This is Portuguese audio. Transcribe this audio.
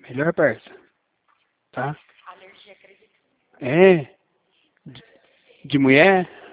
Melhor, parça. Tá? Alergia, acredito. É? De mulher?